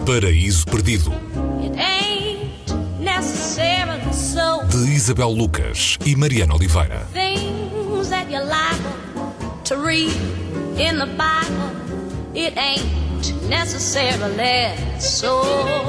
Paraíso Perdido, It ain't necessarily so. de Isabel Lucas e Mariana Oliveira. Things that you're liable to read in the Bible, it ain't necessarily so.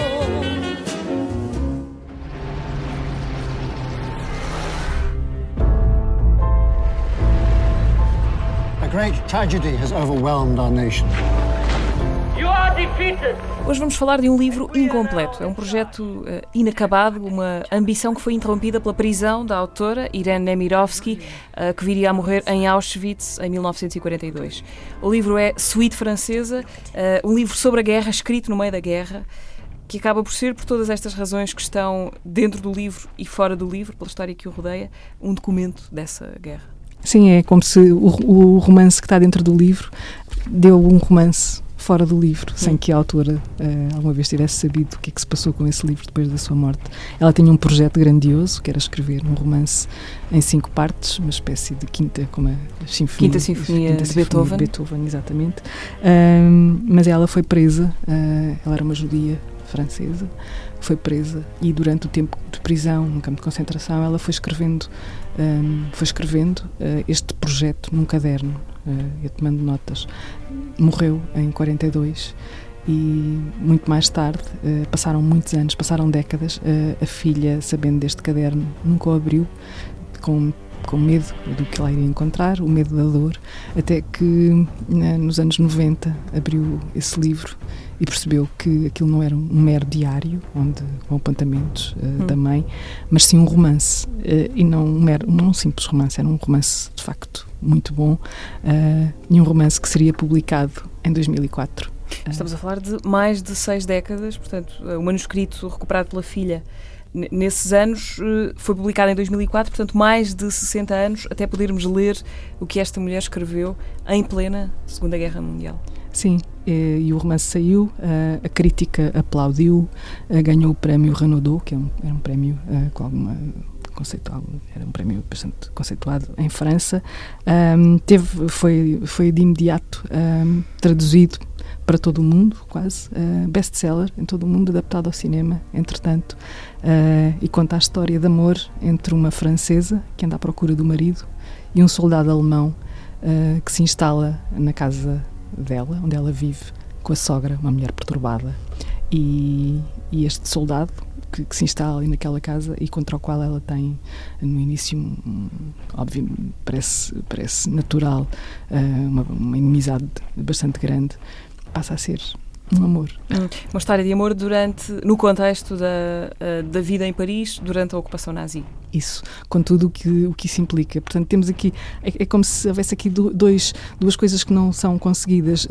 A great tragedy has overwhelmed our nation. You are defeated. Hoje vamos falar de um livro incompleto. É um projeto inacabado, uma ambição que foi interrompida pela prisão da autora Irene Nemirovsky, que viria a morrer em Auschwitz em 1942. O livro é Suite Francesa, um livro sobre a guerra, escrito no meio da guerra, que acaba por ser, por todas estas razões que estão dentro do livro e fora do livro, pela história que o rodeia, um documento dessa guerra. Sim, é como se o romance que está dentro do livro deu um romance fora do livro, sem que a autora alguma vez tivesse sabido o que é que se passou com esse livro depois da sua morte. Ela tinha um projeto grandioso, que era escrever um romance em 5 partes, uma espécie de quinta, como a sinfonia, Quinta Sinfonia de Beethoven. Beethoven, exatamente. Mas ela foi presa, ela era uma judia francesa, foi presa e durante o tempo de prisão, no campo de concentração, ela foi escrevendo este projeto num caderno, eu tomando notas. Morreu em 42 e muito mais tarde, passaram muitos anos, passaram décadas, a filha, sabendo deste caderno, nunca o abriu, com medo do que ela iria encontrar, o medo da dor, até que nos anos 90 abriu esse livro e percebeu que aquilo não era um mero diário, com apontamentos da mãe, mas sim um romance, e não um simples romance, era um romance de facto muito bom, e um romance que seria publicado em 2004. Estamos a falar de mais de 6 décadas, portanto, o manuscrito recuperado pela filha nesses anos foi publicado em 2004, portanto mais de 60 anos até podermos ler o que esta mulher escreveu em plena Segunda Guerra Mundial. Sim, e o romance saiu, a crítica aplaudiu, ganhou o prémio Renaudot, que era um prémio com alguma conceitual, era um prémio bastante conceituado em França. Foi de imediato traduzido para todo o mundo, quase, best-seller em todo o mundo, adaptado ao cinema, entretanto, e conta a história de amor entre uma francesa que anda à procura do marido e um soldado alemão que se instala na casa dela, onde ela vive, com a sogra, uma mulher perturbada, e este soldado que se instala ali naquela casa e contra o qual ela tem no início óbvio, parece natural, uma inimizade bastante grande, passa a ser um amor. Uma história de amor no contexto da vida em Paris durante a ocupação nazi. Isso, com tudo o que isso implica. Portanto, temos aqui, é como se houvesse aqui duas coisas que não são conseguidas.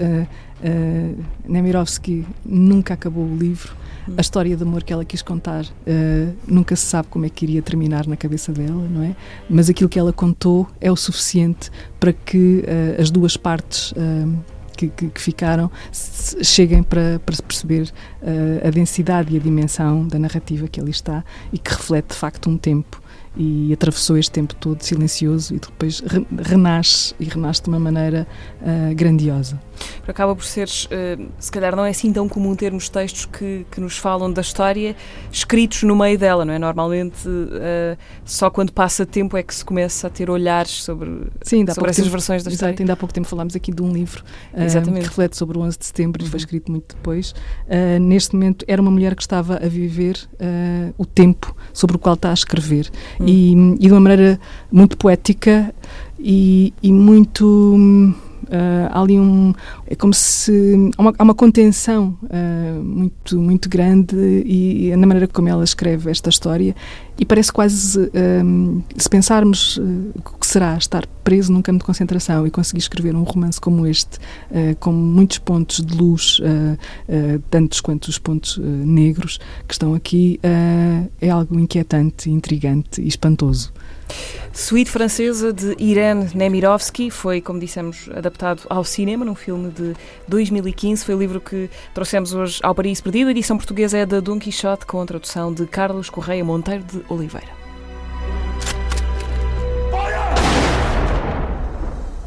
Nemirovsky nunca acabou o livro. A história de amor que ela quis contar nunca se sabe como é que iria terminar na cabeça dela, não é? Mas aquilo que ela contou é o suficiente para que as duas partes que ficaram cheguem para perceber a densidade e a dimensão da narrativa que ali está e que reflete de facto um tempo e atravessou este tempo todo silencioso e depois renasce de uma maneira grandiosa. Acaba por ser, se calhar não é assim tão comum termos textos que nos falam da história escritos no meio dela, não é? Normalmente só quando passa tempo é que se começa a ter olhares sobre essas versões da história. Exato, ainda há pouco tempo falámos aqui de um livro que reflete sobre o 11 de setembro e foi escrito muito depois. Neste momento era uma mulher que estava a viver o tempo sobre o qual está a escrever e de uma maneira muito poética e muito... há ali é como se há uma contenção muito grande e na maneira como ela escreve esta história e parece quase, se pensarmos o que será estar preso num campo de concentração e conseguir escrever um romance como este, com muitos pontos de luz, tantos quanto os pontos negros que estão aqui, é algo inquietante, intrigante e espantoso. Suite Francesa, de Irene Nemirovsky, foi, como dissemos, adaptado ao cinema num filme de 2015. Foi o livro que trouxemos hoje ao Paraíso Perdido. A edição portuguesa é da Dom Quixote, com a tradução de Carlos Correia Monteiro de Oliveira.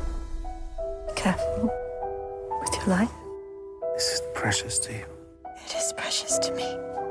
Careful with your life. This is precious to you. It is precious to me.